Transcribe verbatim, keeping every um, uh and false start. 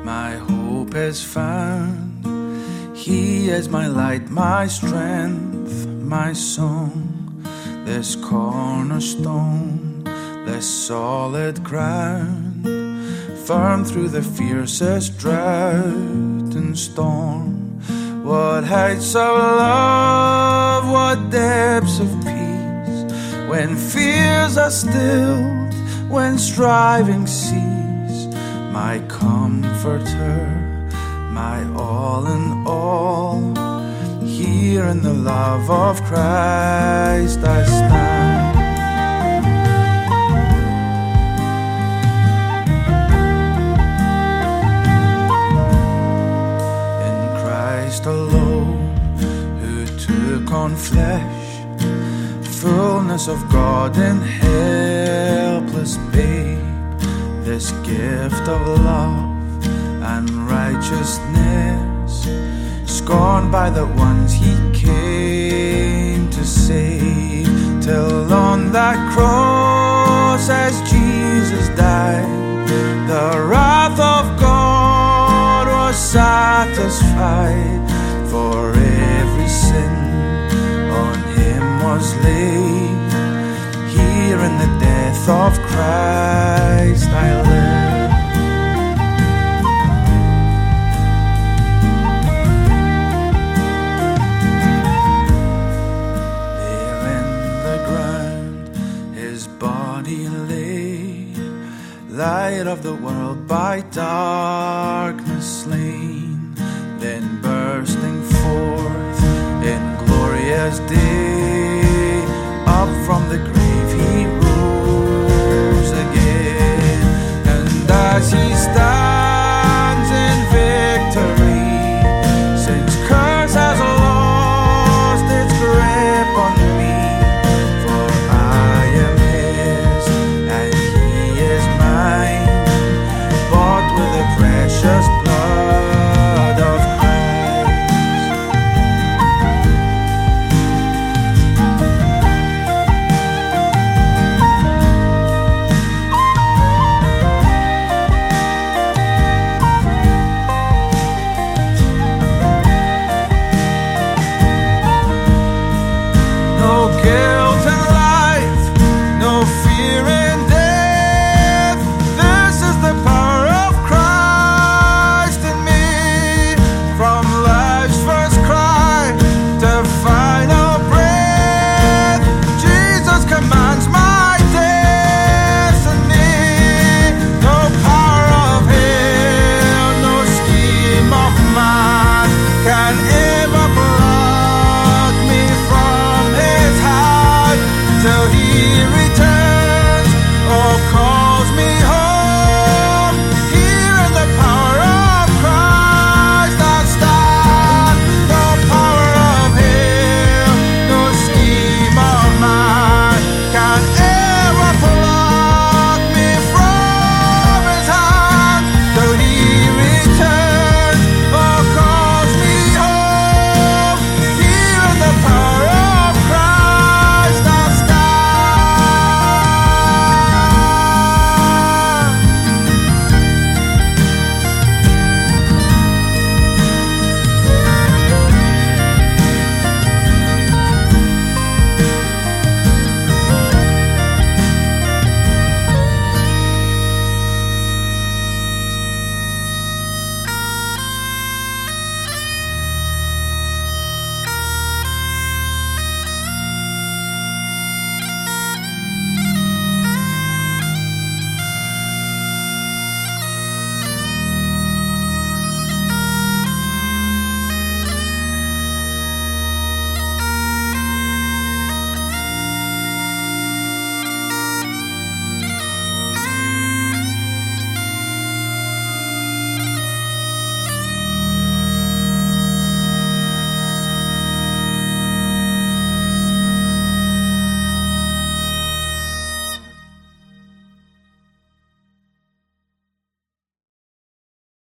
my hope is found. He is my light, my strength, my song, this cornerstone, this solid ground, firm through the fiercest drought and storm. What heights of love, what depths of peace, when fears are stilled, when striving cease. My comforter, my all in all, here in the love of Christ I stand. In Christ alone, who took on flesh, fullness of God in helpless babe, this gift of love and righteousness, scorned by the ones he came to save, till on that cross as Jesus died, the wrath of God was satisfied, for every sin on him was laid. Here in the death of Christ I live. Light of the world by darkness slain, then bursting forth in glorious day.